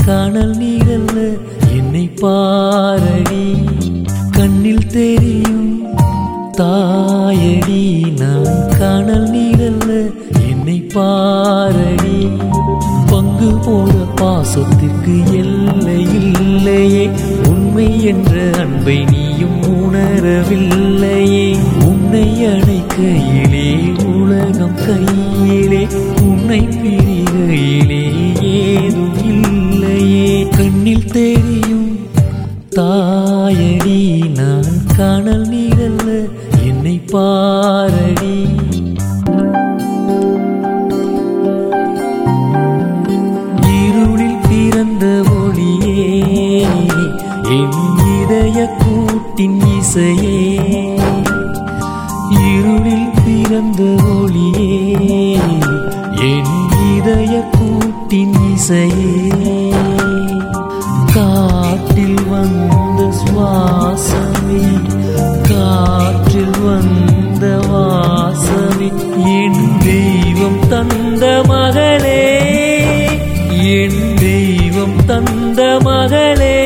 காணல் நீரல்ல என்னை பாரடி. கண்ணில் தெரியும் தாயடி நான் காணல் நீரல்ல என்னை பாரடி. பங்கு போட பாசத்திற்கு எல்லை இல்லையே, உண்மை என்ற அன்பை நீயும் உணரவில்லையே. உன்னை அணைக்கையிலே உலகம் கையிலே, உன்னை பிரிகையிலே ஏதும் இல்லையே. கண்ணில் தெரியும் தாயடி நான் காணல் நீரல்ல என்னை பாரடி. இருளில் பிறந்த ஒளியே என் இதய கூட்டின் இசையே, இருளில் பிறந்த ஒளியே என் இதய கூட்டின் இசையே. காற்றில் வந்த சுவாசமே, காற்றில் வந்த வாசமே, என் தெய்வம் தந்த மகளே, என் தெய்வம் தந்த மகளே.